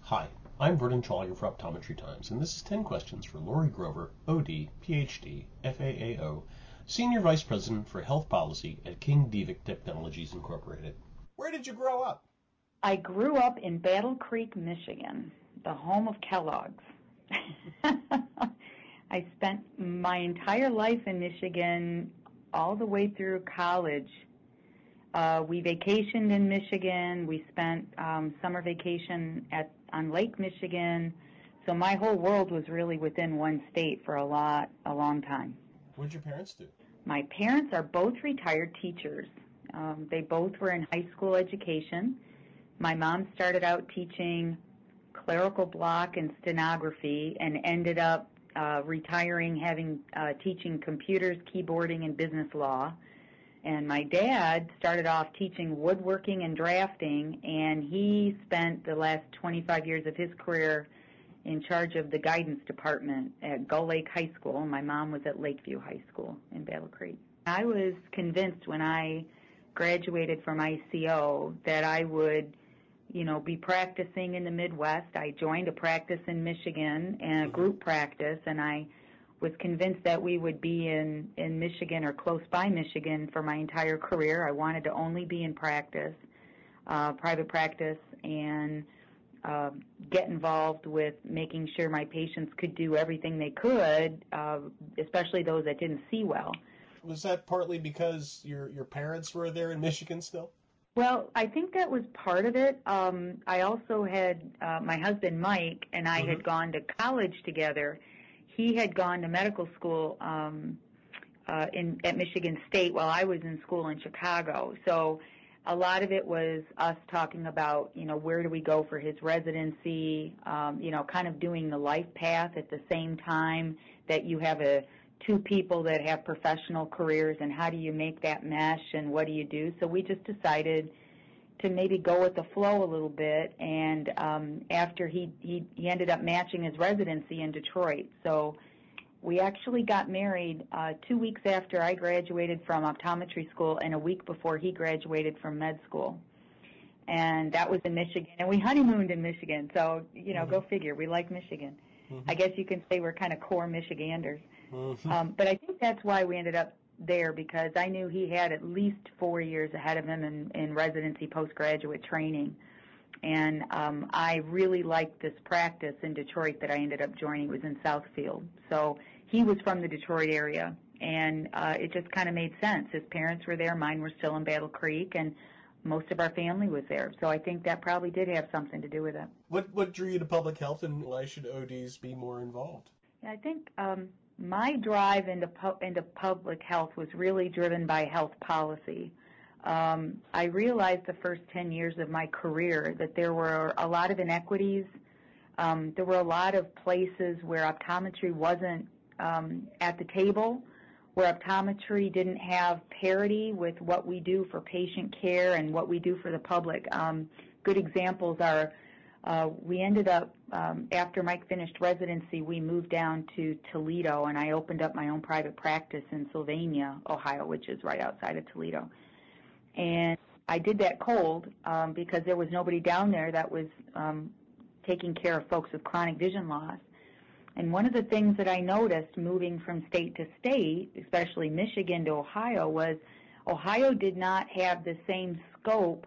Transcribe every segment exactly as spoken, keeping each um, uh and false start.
Hi, I'm Vernon Trollier for Optometry Times, and this is ten Questions for Lori Grover, O D, P H D, F A A O, Senior Vice President for Health Policy at King Divic Technologies, Incorporated. Where did you grow up? I grew up in Battle Creek, Michigan, the home of Kellogg's. I spent my entire life in Michigan all the way through college. Uh, we vacationed in Michigan. We spent um, summer vacation at on Lake Michigan. So my whole world was really within one state for a lot, a long time. What did your parents do? My parents are both retired teachers. Um, they both were in high school education. My mom started out teaching clerical block and stenography and ended up uh, retiring, having uh, teaching computers, keyboarding, and business law. And my dad started off teaching woodworking and drafting, and he spent the last twenty-five years of his career in charge of the guidance department at Gull Lake High School. My mom was at Lakeview High School in Battle Creek. I was convinced when I graduated from I C O that I would, you know, be practicing in the Midwest. I joined a practice in Michigan, and a group practice, and I was convinced that we would be in, in Michigan or close by Michigan for my entire career. I wanted to only be in practice, uh, private practice, and uh, get involved with making sure my patients could do everything they could, uh, especially those that didn't see well. Was that partly because your, your parents were there in Michigan still? Well, I think that was part of it. Um, I also had uh, my husband, Mike, and I mm-hmm. had gone to college together. He had gone to medical school um, uh, in at Michigan State while I was in school in Chicago. So a lot of it was us talking about, you know, where do we go for his residency, um, you know, kind of doing the life path at the same time that you have a two people that have professional careers, and how do you make that mesh and what do you do? So we just decided to maybe go with the flow a little bit, and um, after he, he he ended up matching his residency in Detroit. So we actually got married uh, two weeks after I graduated from optometry school and a week before he graduated from med school. And that was in Michigan, and we honeymooned in Michigan. So, you know, mm-hmm. go figure, we like Michigan. Mm-hmm. I guess you can say we're kind of core Michiganders. Mm-hmm. Um, but I think that's why we ended up there, because I knew he had at least four years ahead of him in, in residency postgraduate training. And um, I really liked this practice in Detroit that I ended up joining. It was in Southfield. So he was from the Detroit area, and uh, it just kind of made sense. His parents were there. Mine were still in Battle Creek, and most of our family was there. So I think that probably did have something to do with it. What what drew you to public health, and why should O Ds be more involved? Yeah, I think um, my drive into pu- into public health was really driven by health policy. Um, I realized the first ten years of my career that there were a lot of inequities. Um, there were a lot of places where optometry wasn't um, at the table, where optometry didn't have parity with what we do for patient care and what we do for the public. Um, good examples are uh, we ended up, um, after Mike finished residency, we moved down to Toledo, and I opened up my own private practice in Sylvania, Ohio, which is right outside of Toledo. And I did that cold um, because there was nobody down there that was um, taking care of folks with chronic vision loss. And one of the things that I noticed moving from state to state, especially Michigan to Ohio, was Ohio did not have the same scope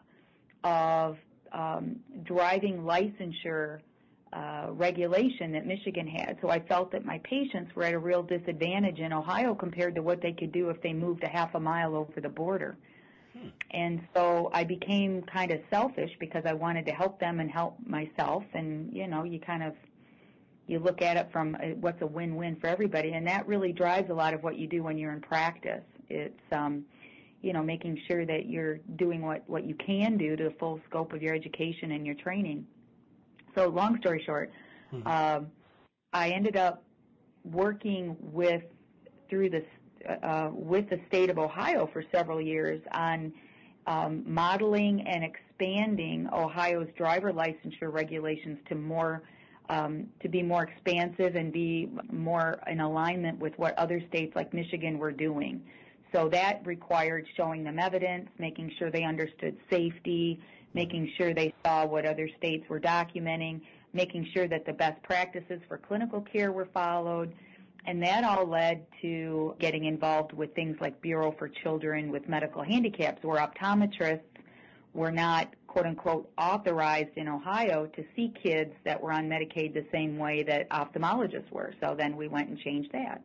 of um, driving licensure uh, regulation that Michigan had. So I felt that my patients were at a real disadvantage in Ohio compared to what they could do if they moved a half a mile over the border. Hmm. And so I became kind of selfish because I wanted to help them and help myself. And, you know, you kind of you look at it from what's a win-win for everybody, and that really drives a lot of what you do when you're in practice. It's, um, you know, making sure that you're doing what, what you can do to the full scope of your education and your training. So long story short, mm-hmm. um, I ended up working with, through this, uh, with the state of Ohio for several years on um, modeling and expanding Ohio's driver licensure regulations to more Um, to be more expansive and be more in alignment with what other states like Michigan were doing. So that required showing them evidence, making sure they understood safety, making sure they saw what other states were documenting, making sure that the best practices for clinical care were followed. And that all led to getting involved with things like Bureau for Children with Medical Handicaps, where optometrists were not, quote unquote, authorized in Ohio to see kids that were on Medicaid the same way that ophthalmologists were. So then we went and changed that.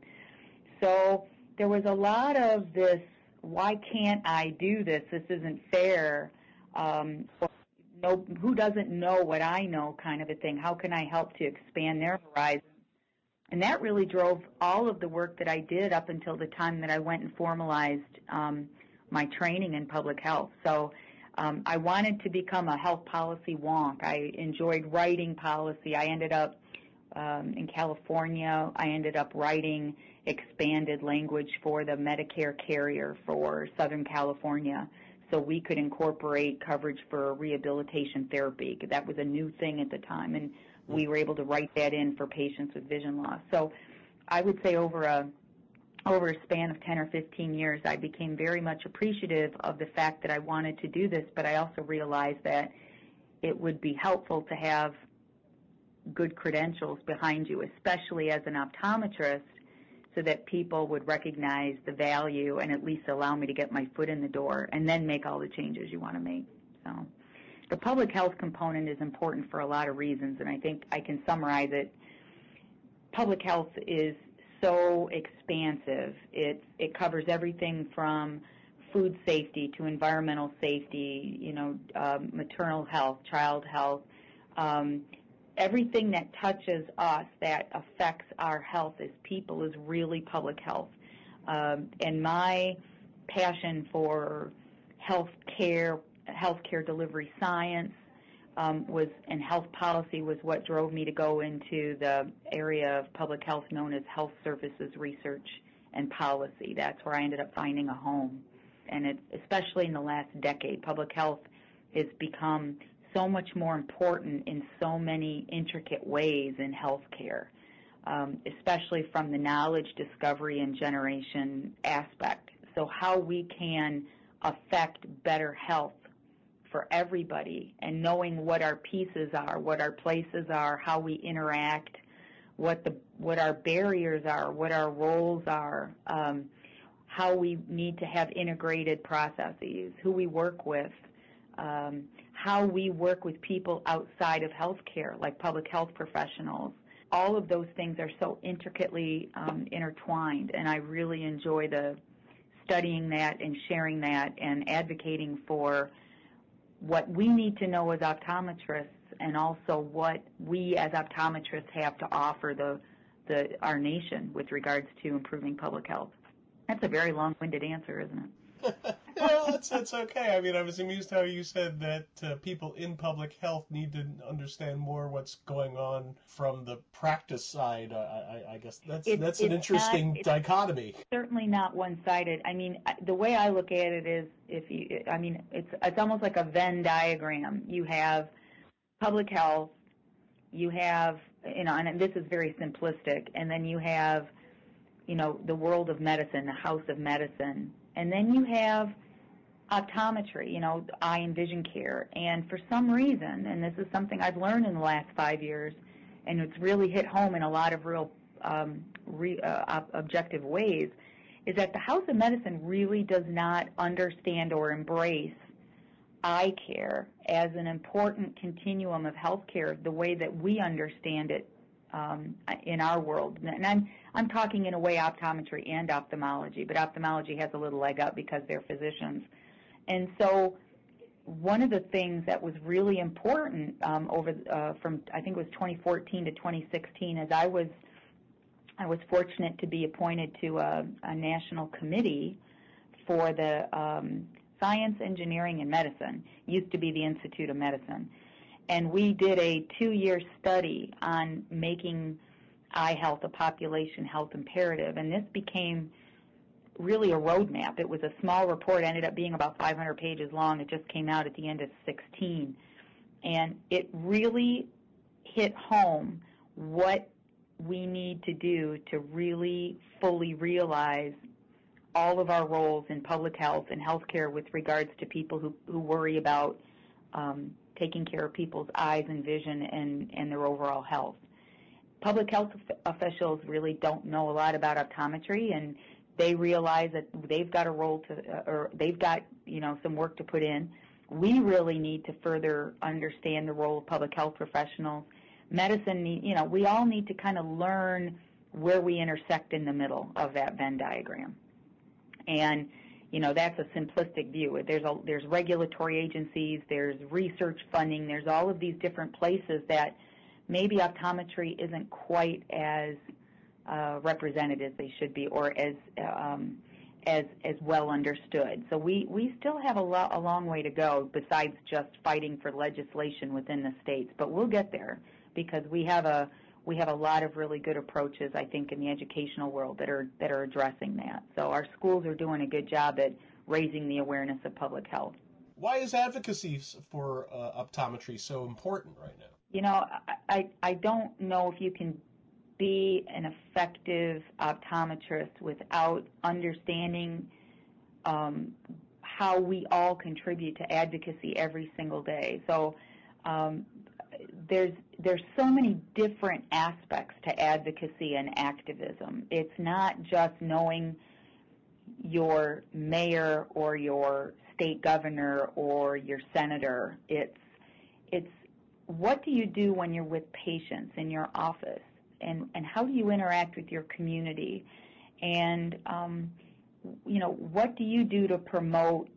So there was a lot of this, why can't I do this? This isn't fair. Um, no, who doesn't know what I know kind of a thing. How can I help to expand their horizon? And that really drove all of the work that I did up until the time that I went and formalized um, my training in public health. So um, I wanted to become a health policy wonk. I enjoyed writing policy. I ended up um, in California. I ended up writing expanded language for the Medicare carrier for Southern California, so we could incorporate coverage for rehabilitation therapy. That was a new thing at the time, and we were able to write that in for patients with vision loss. So I would say over a over a span of ten or fifteen years, I became very much appreciative of the fact that I wanted to do this, but I also realized that it would be helpful to have good credentials behind you, especially as an optometrist, so that people would recognize the value and at least allow me to get my foot in the door and then make all the changes you want to make. So the public health component is important for a lot of reasons, and I think I can summarize it. Public health is so expansive. It, it covers everything from food safety to environmental safety, you know, um, maternal health, child health, um, everything that touches us that affects our health as people is really public health. Um, and my passion for health care, healthcare delivery science um, was, and health policy was what drove me to go into the area of public health known as health services research and policy. That's where I ended up finding a home. And it, especially in the last decade, public health has become so much more important in so many intricate ways in healthcare, um, especially from the knowledge discovery and generation aspect. So how we can affect better health for everybody, and knowing what our pieces are, what our places are, how we interact, what the what our barriers are, what our roles are, um, how we need to have integrated processes, who we work with, um, how we work with people outside of healthcare, like public health professionals. All of those things are so intricately um, intertwined, and I really enjoy the studying that and sharing that and advocating for what we need to know as optometrists, and also what we as optometrists have to offer the, the our nation with regards to improving public health. That's a very long-winded answer, isn't it? Well, that's, that's okay. I mean, I was amused how you said that uh, people in public health need to understand more what's going on from the practice side. I, I, I guess that's It, that's an interesting not, dichotomy. Certainly not one-sided. I mean, the way I look at it is, if you, I mean, it's it's almost like a Venn diagram. You have public health, you have, you know, and this is very simplistic, and then you have, you know, the world of medicine, the house of medicine, and then you have optometry, you know, eye and vision care. And for some reason, and this is something I've learned in the last five years, and it's really hit home in a lot of real um, re, uh, objective ways, is that the house of medicine really does not understand or embrace eye care as an important continuum of health care the way that we understand it um, in our world. And I'm I'm talking in a way optometry and ophthalmology, but ophthalmology has a little leg up because they're physicians. And so one of the things that was really important um, over uh, from I think it was twenty fourteen to twenty sixteen, as I was I was fortunate to be appointed to a, a national committee for the um, Science, Engineering, and Medicine. It used to be the Institute of Medicine. And we did a two-year study on making eye health a population health imperative, and this became really a roadmap. It was a small report, ended up being about five hundred pages long. It just came out at the end of sixteen. And it really hit home what we need to do to really fully realize all of our roles in public health and healthcare with regards to people who, who worry about um, taking care of people's eyes and vision and, and their overall health. Public health officials really don't know a lot about optometry, and they realize that they've got a role to, or they've got, you know, some work to put in. We really need to further understand the role of public health professionals. Medicine, you know, we all need to kind of learn where we intersect in the middle of that Venn diagram. And, you know, that's a simplistic view. There's a, there's regulatory agencies, there's research funding, there's all of these different places that maybe optometry isn't quite as uh, represented as they should be, or as um, as as well understood. So we, we still have a, lo- a long way to go besides just fighting for legislation within the states. But we'll get there because we have a we have a lot of really good approaches, I think, in the educational world that are that are addressing that. So our schools are doing a good job at raising the awareness of public health. Why is advocacy for uh, optometry so important right now? You know, I, I don't know if you can be an effective optometrist without understanding um, how we all contribute to advocacy every single day. So um, there's there's so many different aspects to advocacy and activism. It's not just knowing your mayor or your state governor or your senator. It's it's what do you do when you're with patients in your office, and, and how do you interact with your community, and um, you know, what do you do to promote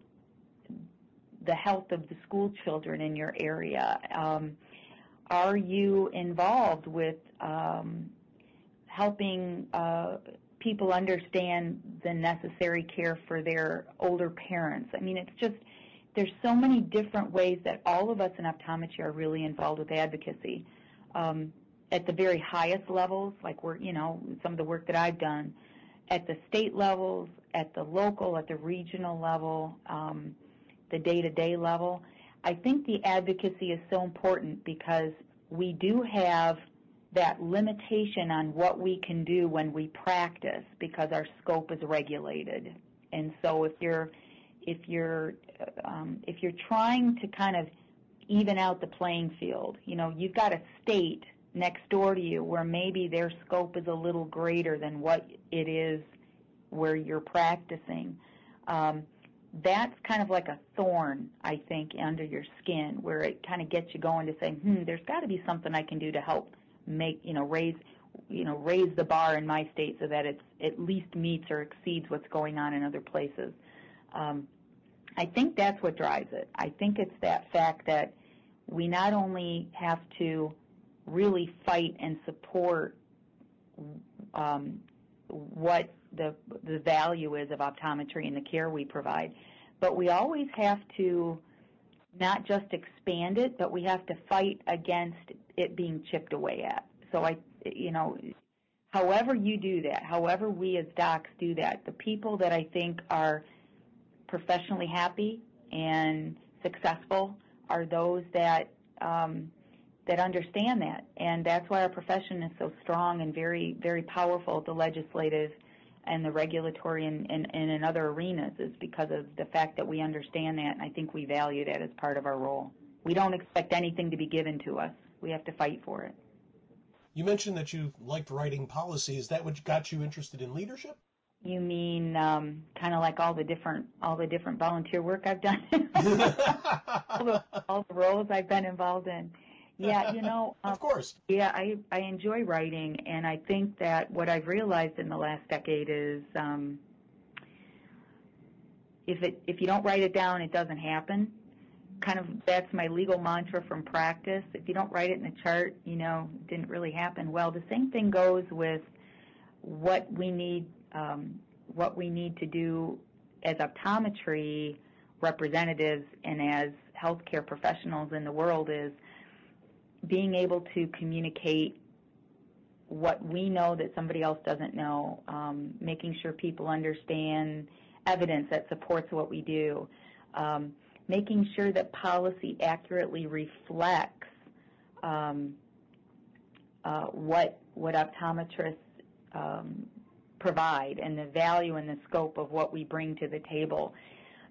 the health of the school children in your area? Um, are you involved with um, helping uh, people understand the necessary care for their older parents? I mean, it's just, there's so many different ways that all of us in optometry are really involved with advocacy. Um, at the very highest levels, like we're, you know, some of the work that I've done, at the state levels, at the local, at the regional level, um, the day-to-day level, I think the advocacy is so important because we do have that limitation on what we can do when we practice because our scope is regulated. And so if you're if you're um, if you're trying to kind of even out the playing field, you know, you've got a state next door to you where maybe their scope is a little greater than what it is where you're practicing. Um, that's kind of like a thorn, I think, under your skin, where it kind of gets you going to say, hmm, there's got to be something I can do to help make, you know, raise, you know, raise the bar in my state so that it's at least meets or exceeds what's going on in other places. Um, I think that's what drives it. I think it's that fact that we not only have to really fight and support um, what the the value is of optometry and the care we provide, but we always have to not just expand it, but we have to fight against it being chipped away at. So I, you know, however you do that, however we as docs do that, the people that I think are professionally happy and successful are those that um, that understand that, and that's why our profession is so strong and very, very powerful at the legislative and the regulatory and, and, and in other arenas, is because of the fact that we understand that, and I think we value that as part of our role. We don't expect anything to be given to us. We have to fight for it. You mentioned that you liked writing policy. Is that what got you interested in leadership? You mean um, kind of like all the different all the different volunteer work I've done, all, the, all the roles I've been involved in? Yeah, you know. Um, of course. Yeah, I I enjoy writing, and I think that what I've realized in the last decade is um, if it if you don't write it down, it doesn't happen. Kind of that's my legal mantra from practice. If you don't write it in a chart, you know, it didn't really happen. Well, the same thing goes with what we need um, what we need to do as optometry representatives and as healthcare professionals in the world is being able to communicate what we know that somebody else doesn't know, um, making sure people understand evidence that supports what we do, um, making sure that policy accurately reflects um, uh, what what optometrists um, provide and the value and the scope of what we bring to the table.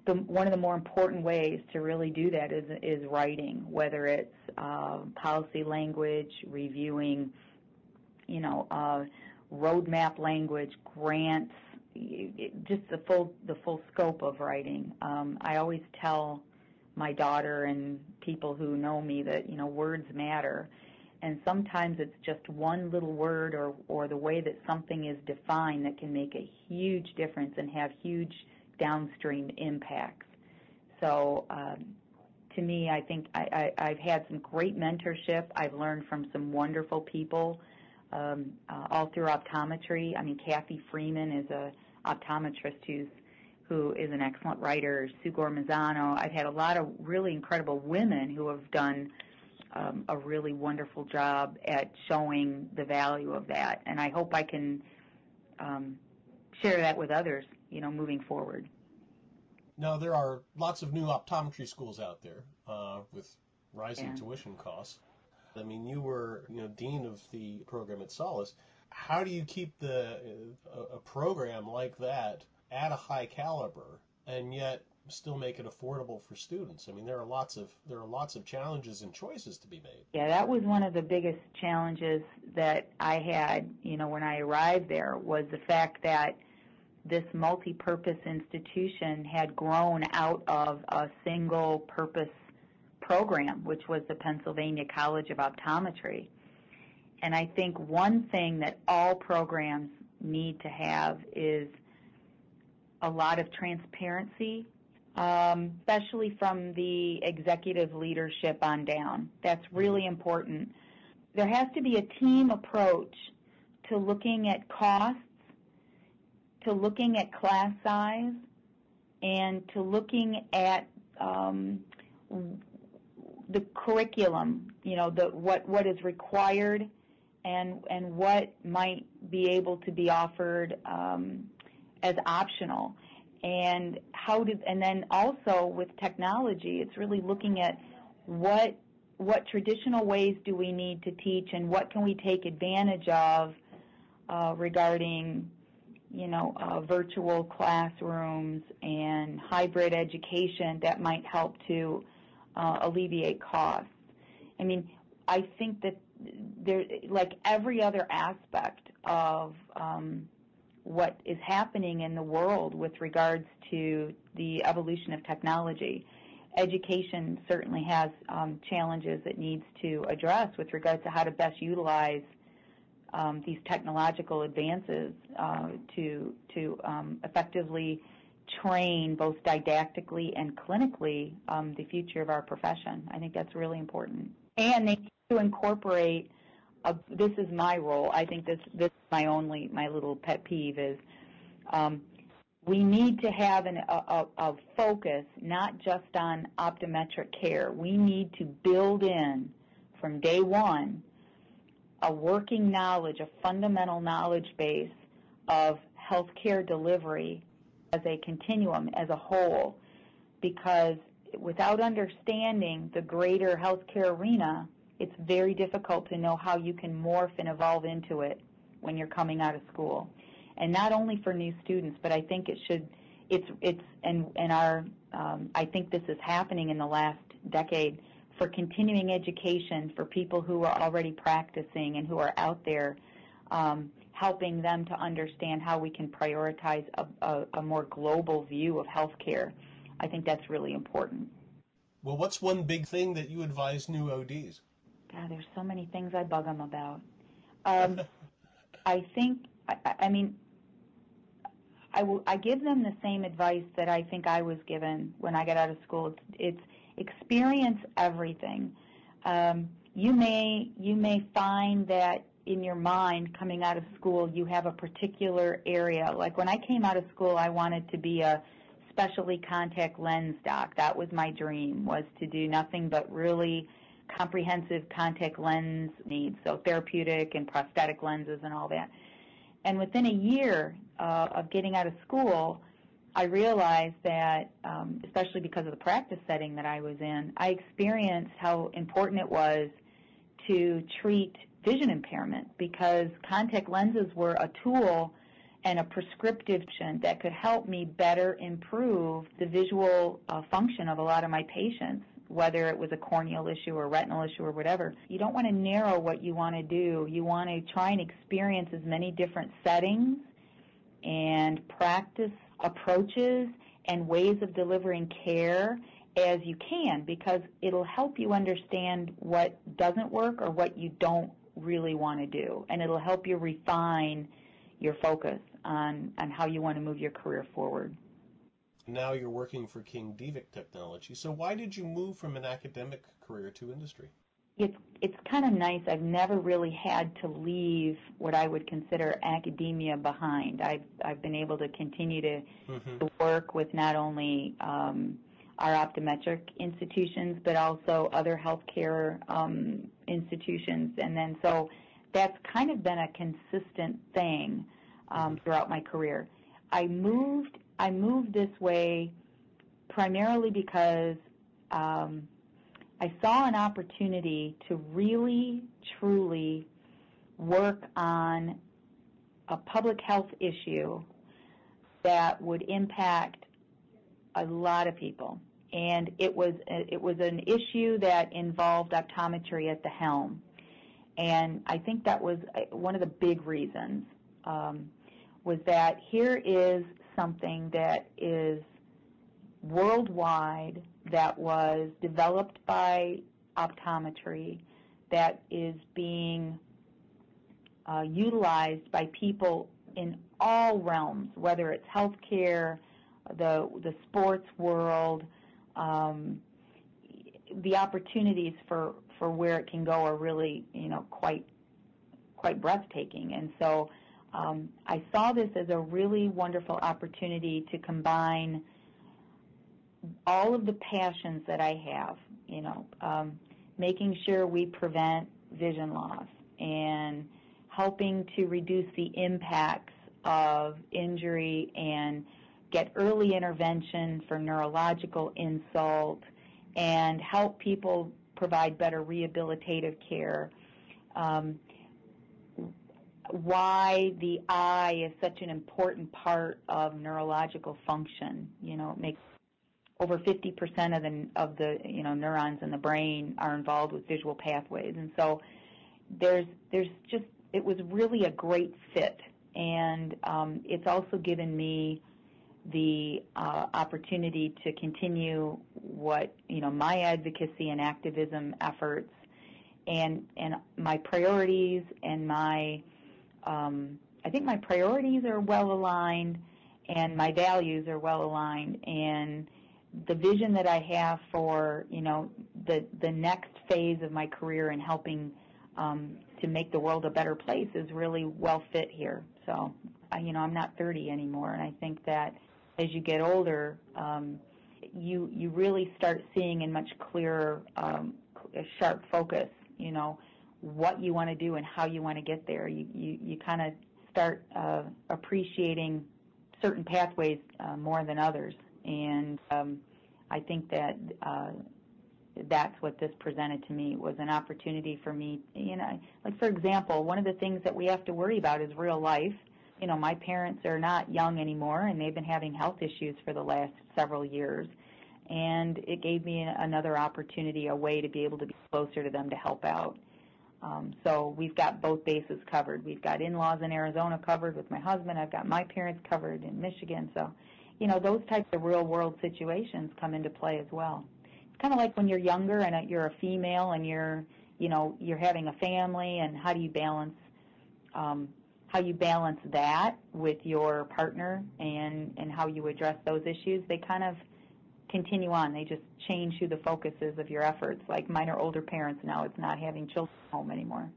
the, one of the more important ways to really do that is, is writing, whether it's uh, policy language, reviewing, you know, uh, roadmap language, grants, just the full the full scope of writing. Um, I always tell my daughter and people who know me that, you know, words matter, and sometimes it's just one little word or or the way that something is defined that can make a huge difference and have huge downstream impacts. So um, to me, I think I, I, I've had some great mentorship. I've learned from some wonderful people um, uh, all through optometry. I mean, Kathy Freeman is a optometrist who's who is an excellent writer. Sue Gormazano. I've had a lot of really incredible women who have done um, a really wonderful job at showing the value of that, and I hope I can um, share that with others, you know, moving forward. Now, there are lots of new optometry schools out there uh, with rising Yeah. tuition costs. I mean, you were, you know, dean of the program at Solace. How do you keep the uh, a program like that at a high caliber and yet still make it affordable for students? I mean, there are lots of there are lots of challenges and choices to be made. Yeah, that was one of the biggest challenges that I had, you know, when I arrived there, was the fact that this multi-purpose institution had grown out of a single-purpose program, which was the Pennsylvania College of Optometry. And I think one thing that all programs need to have is a lot of transparency, um, especially from the executive leadership on down. That's really important. There has to be a team approach to looking at costs, to looking at class size, and to looking at um, the curriculum, you know, the what what is required and and what might be able to be offered um, as optional, and how did and then also with technology, it's really looking at what what traditional ways do we need to teach and what can we take advantage of uh, regarding, you know, uh, virtual classrooms and hybrid education that might help to uh, alleviate costs. I mean, I think that there, like every other aspect of um, what is happening in the world with regards to the evolution of technology, education certainly has um, challenges it needs to address with regards to how to best utilize Um, these technological advances uh, to to um, effectively train both didactically and clinically um, the future of our profession. I think that's really important. And they need to incorporate. A, this is my role. I think this this is my only my little pet peeve is um, we need to have an, a, a, a focus not just on optometric care. We need to build in from day one a working knowledge, a fundamental knowledge base of healthcare delivery as a continuum, as a whole, because without understanding the greater healthcare arena, it's very difficult to know how you can morph and evolve into it when you're coming out of school. And not only for new students, but I think it should, it's, it's, and, and our, um, I think this is happening in the last decade, for continuing education for people who are already practicing and who are out there, um, helping them to understand how we can prioritize a, a, a more global view of healthcare. I think that's really important. Well, what's one big thing that you advise new O Ds? God, there's so many things I bug them about. Um, I think, I, I mean, I, will, I give them the same advice that I think I was given when I got out of school. It's, it's experience everything. Um, you may you may find that in your mind coming out of school you have a particular area. Like when I came out of school, I wanted to be a specialty contact lens doc. That was my dream, was to do nothing but really comprehensive contact lens needs, so therapeutic and prosthetic lenses and all that. And within a year uh, of getting out of school, I realized that, um, especially because of the practice setting that I was in, I experienced how important it was to treat vision impairment, because contact lenses were a tool and a prescriptive that could help me better improve the visual uh, function of a lot of my patients, whether it was a corneal issue or retinal issue or whatever. You don't want to narrow what you want to do. You want to try and experience as many different settings and practice approaches and ways of delivering care as you can, because it'll help you understand what doesn't work or what you don't really want to do, and it'll help you refine your focus on, on how you want to move your career forward. Now you're working for King Dievik Technology. So why did you move from an academic career to industry? It's it's kind of nice. I've never really had to leave what I would consider academia behind. I've I've been able to continue to, mm-hmm. to work with not only um, our optometric institutions, but also other healthcare um, institutions, and then so. That's kind of been a consistent thing um, throughout my career. I moved I moved this way primarily because um, I saw an opportunity to really, truly work on a public health issue that would impact a lot of people. And it was it was an issue that involved optometry at the helm. And I think that was one of the big reasons, um, was that here is something that is worldwide, that was developed by optometry, that is being uh, utilized by people in all realms, whether it's healthcare, the, the sports world, um, the opportunities for for where it can go are really, you know, quite quite breathtaking. And so um, I saw this as a really wonderful opportunity to combine all of the passions that I have, you know, um, making sure we prevent vision loss and helping to reduce the impacts of injury and get early intervention for neurological insult and help people provide better rehabilitative care. Um, why the eye is such an important part of neurological function. You know, it makes over fifty percent of the of the you know neurons in the brain are involved with visual pathways, and so there's there's just it was really a great fit, and um, it's also given me the uh, opportunity to continue what, you know, my advocacy and activism efforts, and and my priorities and my, um, I think my priorities are well aligned, and my values are well aligned, and the vision that I have for, you know, the the next phase of my career in helping um, to make the world a better place is really well fit here. So, I, you know, I'm not thirty anymore, and I think that as you get older, um, you you really start seeing in much clearer, um, sharp focus, you know, what you want to do and how you want to get there. You you, you kind of start uh, appreciating certain pathways uh, more than others, and um, I think that uh, that's what this presented to me, was an opportunity for me. You know, like for example, one of the things that we have to worry about is real life. You know, my parents are not young anymore, and they've been having health issues for the last several years. And it gave me another opportunity, a way to be able to be closer to them to help out. Um, so we've got both bases covered. We've got in-laws in Arizona covered with my husband. I've got my parents covered in Michigan. So, you know, those types of real-world situations come into play as well. It's kind of like when you're younger and you're a female and you're, you know, you're having a family, and how do you balance um, how you balance that with your partner, and, and how you address those issues. They kind of continue on. They just change who the focus is of your efforts. Like mine are older parents now. It's not having children at home anymore.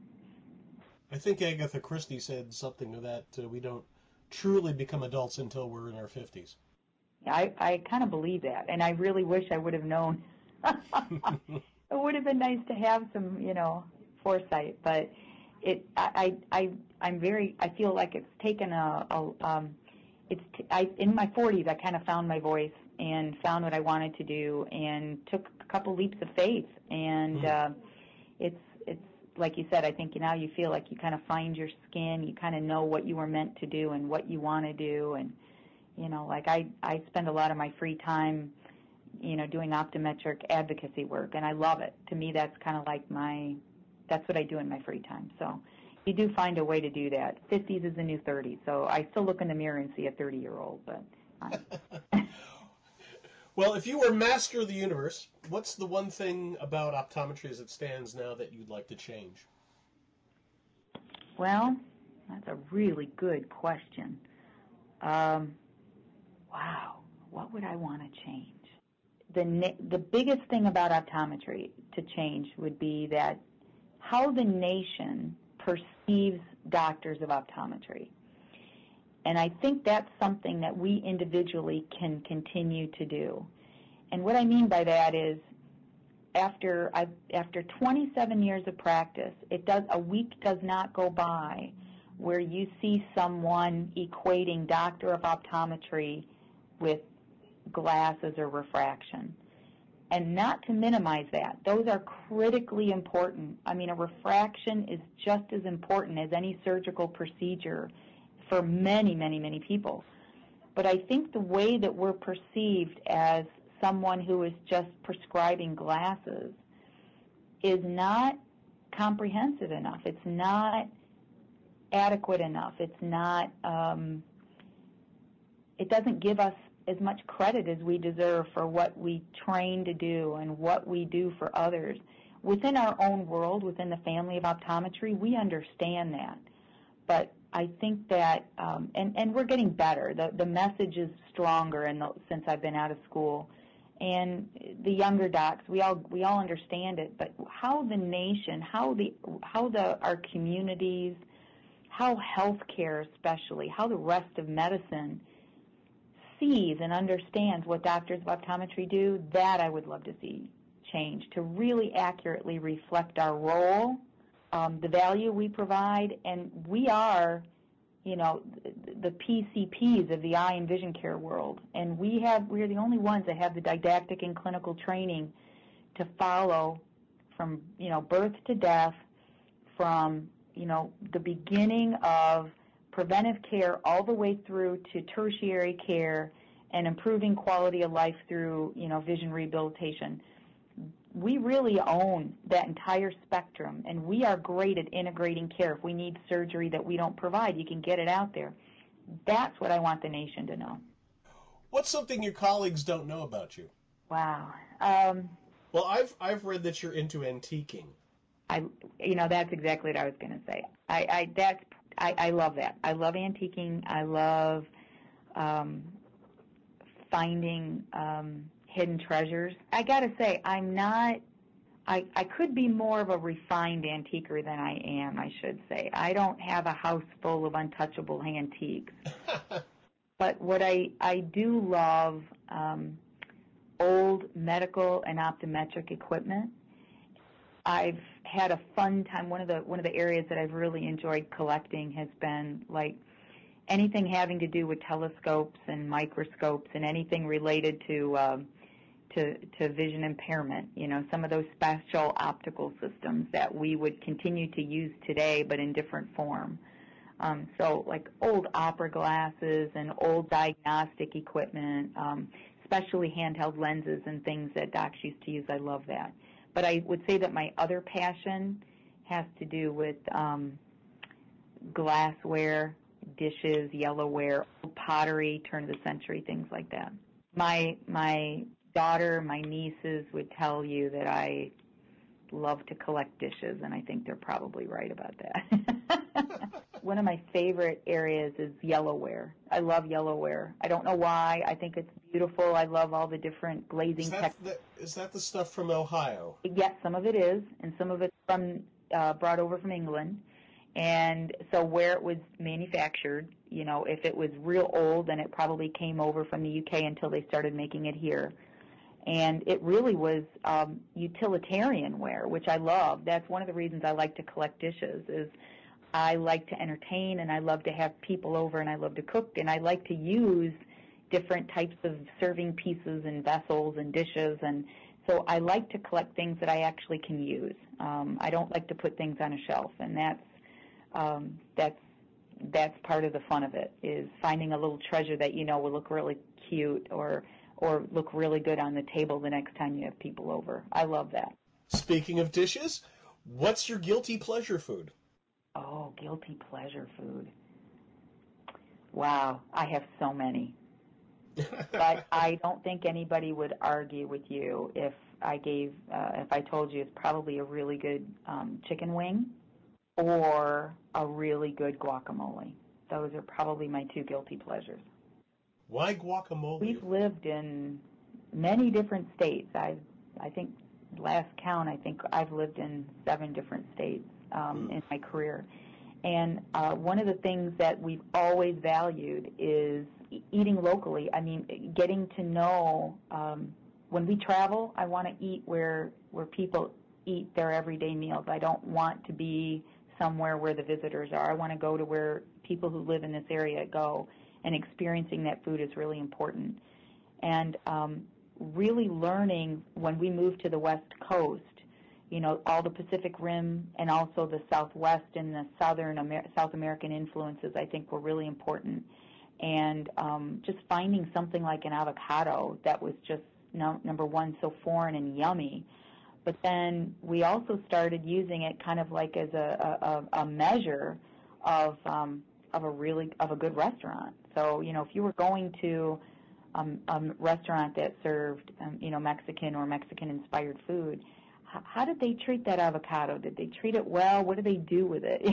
I think Agatha Christie said something to that, uh, we don't truly become adults until we're in our fifties. I, I kind of believe that, and I really wish I would have known. It would have been nice to have some, you know, foresight, but it, I, I, I'm very, I feel like it's taken a, a um, it's, t- I, in my forties, I kind of found my voice and found what I wanted to do, and took a couple leaps of faith, and uh, it's, it's like you said, I think now you feel like you kind of find your skin, you kind of know what you were meant to do and what you want to do, and, you know, like I, I spend a lot of my free time, you know, doing optometric advocacy work, and I love it. To me, that's kind of like my, that's what I do in my free time. So you do find a way to do that. fifties is the new thirties, so I still look in the mirror and see a thirty-year-old, but I'm Well, if you were master of the universe, what's the one thing about optometry as it stands now that you'd like to change? Well, that's a really good question. Um, wow, what would I want to change? The na- the biggest thing about optometry to change would be that how the nation perceives doctors of optometry. And I think that's something that we individually can continue to do. And what I mean by that is, after I, after twenty-seven years of practice, it does a week does not go by where you see someone equating doctor of optometry with glasses or refraction. And not to minimize that, those are critically important. I mean, a refraction is just as important as any surgical procedure for many, many, many people. But I think the way that we're perceived as someone who is just prescribing glasses is not comprehensive enough. It's not adequate enough. It's not, um, it doesn't give us as much credit as we deserve for what we train to do and what we do for others. Within our own world, within the family of optometry, we understand that. But I think that, um, and, and we're getting better. The, the message is stronger in the, since I've been out of school. And the younger docs, we all we all understand it. But how the nation, how the how the our communities, how healthcare especially, how the rest of medicine sees and understands what doctors of optometry do, that I would love to see change, to really accurately reflect our role, um, the value we provide, and we are, you know, the P C Ps of the eye and vision care world, and we have we are the only ones that have the didactic and clinical training to follow from, you know, birth to death, from, you know, the beginning of preventive care all the way through to tertiary care and improving quality of life through, you know, vision rehabilitation. We really own that entire spectrum, and we are great at integrating care. If we need surgery that we don't provide, you can get it out there. That's what I want the nation to know. What's something your colleagues don't know about you? Wow. Um, Well, I've I've read that you're into antiquing. I, you know, that's exactly what I was going to say. I, I, that's, I, I love that. I love antiquing. I love um, finding um, hidden treasures. I got to say, I'm not. I, I could be more of a refined antiquer than I am, I should say. I don't have a house full of untouchable antiques. But what I, I do love, um, old medical and optometric equipment. I've had a fun time. One of the one of the areas that I've really enjoyed collecting has been like anything having to do with telescopes and microscopes and anything related to um, to to vision impairment. You know, some of those special optical systems that we would continue to use today, but in different form. Um, so, like old opera glasses and old diagnostic equipment, um, especially handheld lenses and things that docs used to use. I love that. But I would say that my other passion has to do with um, glassware, dishes, yellowware, pottery, turn of the century, things like that. My my daughter, my nieces would tell you that I love to collect dishes, and I think they're probably right about that. One of my favorite areas is yellowware. I love yellowware. I don't know why. I think it's beautiful. I love all the different glazing Is that techniques. the, is that the stuff from Ohio? Yes, some of it is, and some of it's from uh, brought over from England. And so where it was manufactured, you know, if it was real old, then it probably came over from the U K until they started making it here. And it really was um, utilitarian ware, which I love. That's one of the reasons I like to collect dishes is I like to entertain, and I love to have people over, and I love to cook, and I like to use different types of serving pieces and vessels and dishes. And so I like to collect things that I actually can use. Um, I don't like to put things on a shelf, and that's um, that's that's part of the fun of it, is finding a little treasure that you know will look really cute or or look really good on the table the next time you have people over. I love that. Speaking of dishes, what's your guilty pleasure food? Oh, guilty pleasure food. Wow, I have so many. But I don't think anybody would argue with you if I gave, uh, if I told you it's probably a really good um, chicken wing or a really good guacamole. Those are probably my two guilty pleasures. Why guacamole? We've lived in many different states. I, I think last count, I think I've lived in seven different states um, Mm. in my career. And uh, one of the things that we've always valued is e- eating locally. I mean, getting to know, um, when we travel, I want to eat where where people eat their everyday meals. I don't want to be somewhere where the visitors are. I want to go to where people who live in this area go, and experiencing that food is really important. And um, really learning when we moved to the West Coast, you know, all the Pacific Rim and also the Southwest and the Southern Amer- South American influences, I think, were really important. And um, just finding something like an avocado that was just, no, number one, so foreign and yummy. But then we also started using it kind of like as a, a, a measure of um, of a really of a good restaurant. So, you know, if you were going to um, a restaurant that served, um, you know, Mexican or Mexican-inspired food, how did they treat that avocado? Did they treat it well? What do they do with it?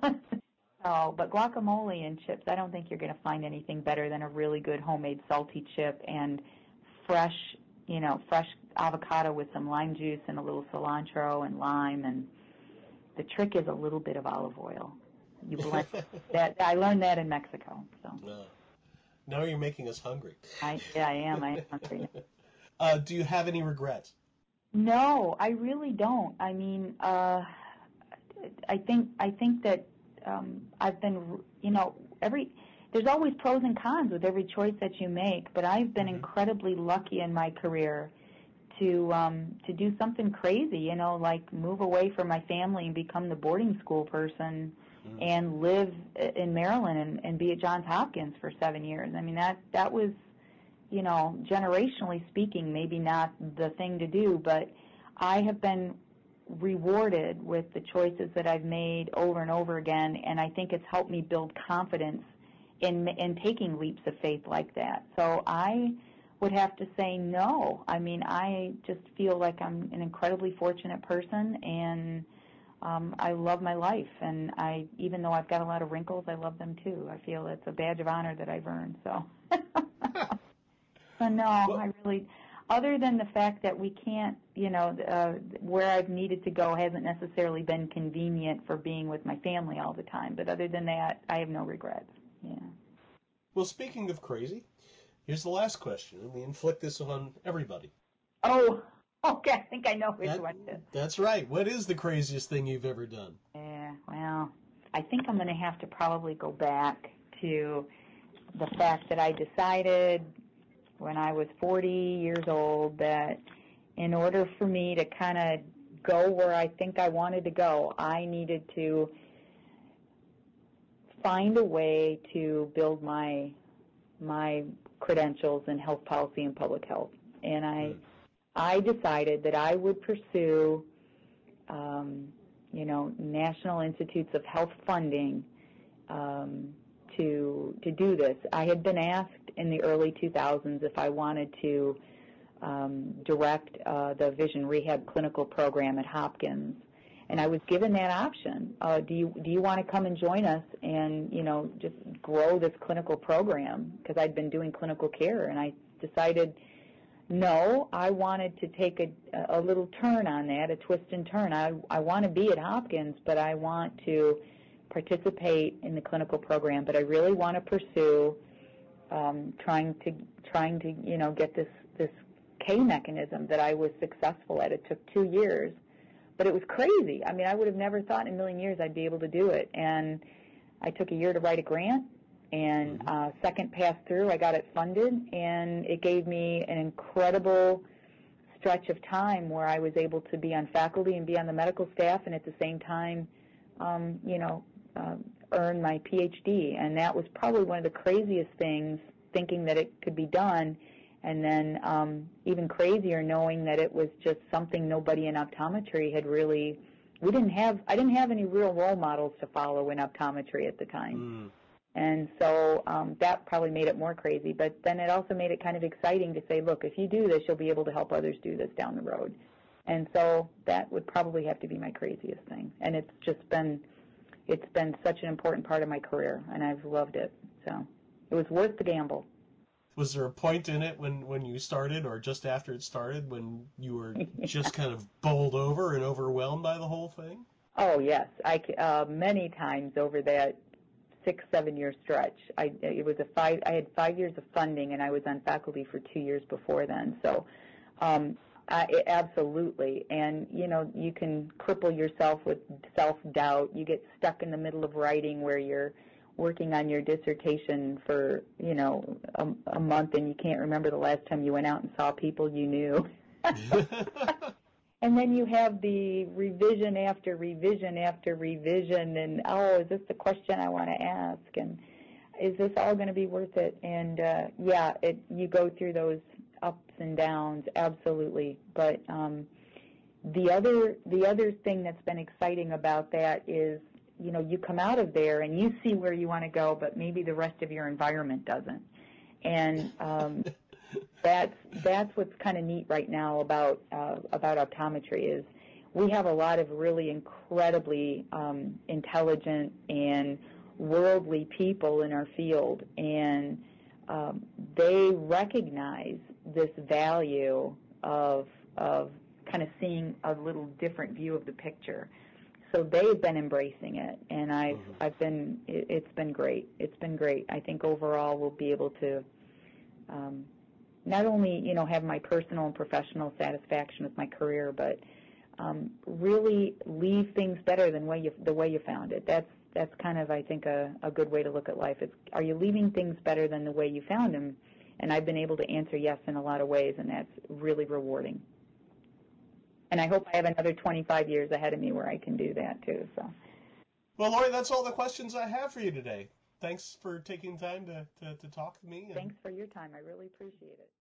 So, but guacamole and chips, I don't think you're going to find anything better than a really good homemade salty chip and fresh, you know, fresh avocado with some lime juice and a little cilantro and lime. And the trick is a little bit of olive oil. You blend that. I learned that in Mexico. So Uh, now you're making us hungry. I, yeah, I am. I am hungry. Uh, do you have any regrets? No, I really don't. I mean, uh, I think I think that um, I've been, you know, every there's always pros and cons with every choice that you make, but I've been mm-hmm. incredibly lucky in my career to um, to do something crazy, you know, like move away from my family and become the boarding school person mm-hmm. and live in Maryland and, and be at Johns Hopkins for seven years. I mean, that that was, you know, generationally speaking, maybe not the thing to do, but I have been rewarded with the choices that I've made over and over again, and I think it's helped me build confidence in in taking leaps of faith like that. So I would have to say no. I mean, I just feel like I'm an incredibly fortunate person, and um, I love my life. And I, even though I've got a lot of wrinkles, I love them too. I feel it's a badge of honor that I've earned. So. So no, well, I really, other than the fact that we can't, you know, uh, where I've needed to go hasn't necessarily been convenient for being with my family all the time. But other than that, I have no regrets. Yeah. Well, speaking of crazy, here's the last question, and we inflict this on everybody. Oh, okay. I think I know which that, one it is. That's right. What is the craziest thing you've ever done? Yeah, well, I think I'm going to have to probably go back to the fact that I decided when I was forty years old that in order for me to kind of go where I think I wanted to go, I needed to find a way to build my my credentials in health policy and public health. And I mm. I decided that I would pursue um, you know, National Institutes of Health funding um, to to do this. I had been asked in the early two thousands if I wanted to um, direct uh, the Vision Rehab clinical program at Hopkins, and I was given that option. Uh, do you do you want to come and join us and, you know, just grow this clinical program? Because I'd been doing clinical care, and I decided no, I wanted to take a, a little turn on that, a twist and turn. I I want to be at Hopkins, but I want to participate in the clinical program, but I really want to pursue um, trying to trying to you know get this this K mechanism that I was successful at. It took two years, but it was crazy. I mean, I would have never thought in a million years I'd be able to do it. And I took a year to write a grant, and mm-hmm. uh, second pass through, I got it funded, and it gave me an incredible stretch of time where I was able to be on faculty and be on the medical staff, and at the same time, um, you know, uh, earn my P H D. And that was probably one of the craziest things, thinking that it could be done, and then um, even crazier knowing that it was just something nobody in optometry had really. We didn't have. I didn't have any real role models to follow in optometry at the time. Mm. And so um, that probably made it more crazy. But then it also made it kind of exciting to say, look, if you do this, you'll be able to help others do this down the road. And so that would probably have to be my craziest thing. And it's just been, it's been such an important part of my career, and I've loved it. So it was worth the gamble. Was there a point in it when, when you started, or just after it started, when you were just kind of bowled over and overwhelmed by the whole thing? Oh, yes. I, uh, many times over that six, seven-year stretch. I, it was a five, I had five years of funding, and I was on faculty for two years before then. So um, I, it, absolutely. And, you know, you can cripple yourself with self-doubt. You get stuck in the middle of writing where you're working on your dissertation for, you know, a, a month, and you can't remember the last time you went out and saw people you knew. And then you have the revision after revision after revision, and, oh, is this the question I want to ask? And is this all going to be worth it? And, uh, yeah, it, you go through those ups and downs, absolutely. But um, the other the other thing that's been exciting about that is, you know, you come out of there and you see where you want to go, but maybe the rest of your environment doesn't. And um, that's that's what's kind of neat right now about uh, about optometry is we have a lot of really incredibly um, intelligent and worldly people in our field, and um, they recognize this value of of kind of seeing a little different view of the picture. So they've been embracing it, and I've mm-hmm. I've been it, it's been great. It's been great. I think overall we'll be able to um, not only you know have my personal and professional satisfaction with my career, but um, really leave things better than way you, the way you found it. That's that's kind of I think a, a good way to look at life. It's are you leaving things better than the way you found them? And I've been able to answer yes in a lot of ways, and that's really rewarding. And I hope I have another twenty-five years ahead of me where I can do that too. So. Well, Lori, that's all the questions I have for you today. Thanks for taking time to, to, to talk to me. And... Thanks for your time. I really appreciate it.